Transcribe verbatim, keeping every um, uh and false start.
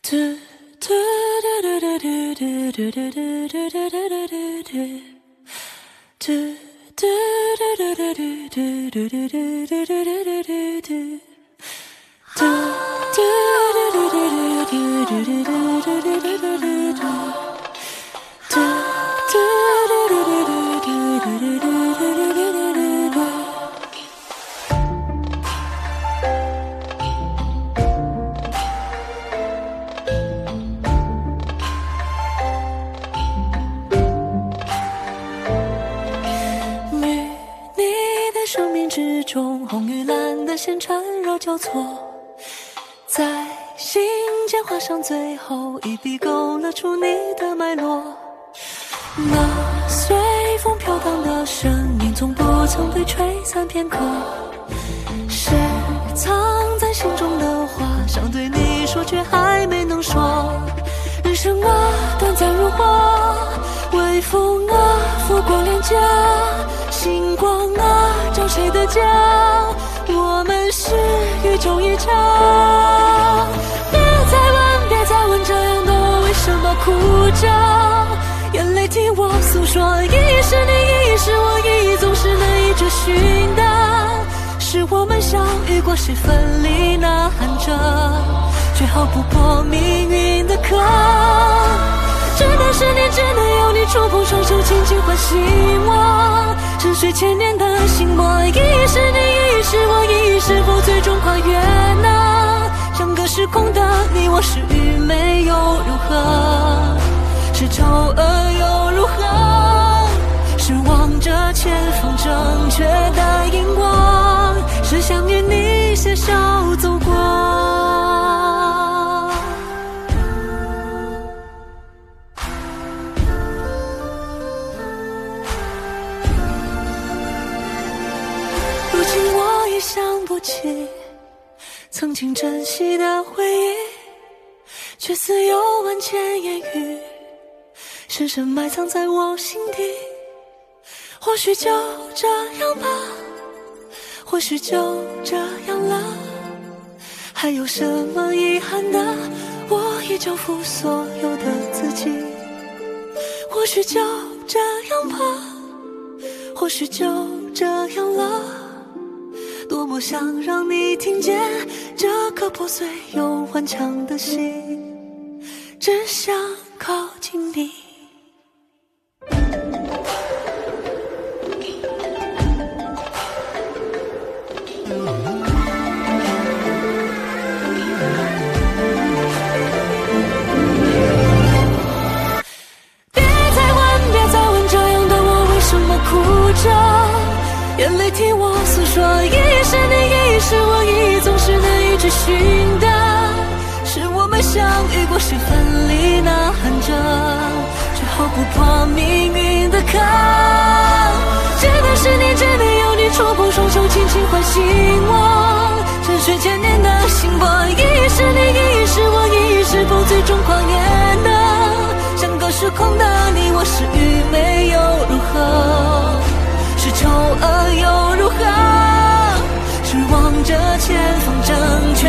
生命之中，红与蓝的线缠绕交错，在心间画上最后一笔，勾勒出你的脉络。那随风飘荡的声音，从不曾被吹散片刻，是藏在心中的话，想对你说却还没能说。人生啊，短暂如花，微风啊，拂过脸颊，星光啊，照谁的家？我们是宇宙一家。别再问，别再问，这样的我为什么哭着？眼泪替我诉说，一是你，一是我，一总是难以追寻的。是我们相遇过，是分离呐喊着，却逃不破命运的壳。真的是你，真的有你，触碰双手，轻轻唤醒我。沉睡千年的心魔，一是你，一是我，一是否最终跨越呢？相隔时空的你我，是与没又如何？是丑恶又如何？是望着前方正确的荧光，是想与你携手走过。如今我已想不起曾经珍惜的回忆，却似有万千言语深深埋藏在我心底。或许就这样吧，或许就这样了，还有什么遗憾的？我已交付所有的自己。或许就这样吧，或许就这样了，多么想让你听见这颗破碎又顽强的心，只想靠近你。眼泪替我诉说，一是你，一是我，一总是难以追寻的。是我们相遇过，是分离呐喊着，却逃不破命运的壳。真的是你，真的有你，触碰双手，轻轻唤醒我。沉睡千年的心波，一是你，一是我，一是否最终跨越呢？相隔时空的你我，是与没又如何？是丑恶又如何？是望着前方正确